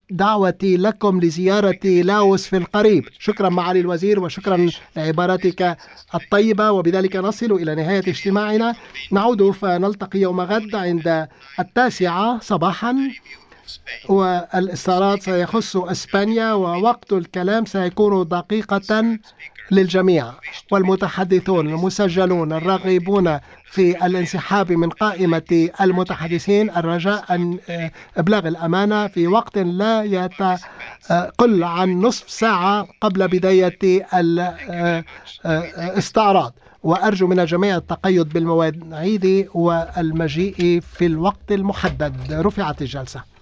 دعوتي لكم لزيارة لاوس في القريب. شكرا معالي الوزير، وشكرا لعباراتك الطيبة. وبذلك نصل إلى نهاية اجتماعنا. نعود فنلتقي يوم غد عند 9 صباحا، والاستعراض سيخص أسبانيا، ووقت الكلام سيكون دقيقة للجميع. والمتحدثون المسجلون الراغبون في الانسحاب من قائمة المتحدثين الرجاء أن إبلاغ الأمانة في وقت لا يقل عن نصف ساعة قبل بداية الاستعراض. وأرجو من الجميع التقيد بالمواعيد والمجيء في الوقت المحدد. رفعت الجلسة.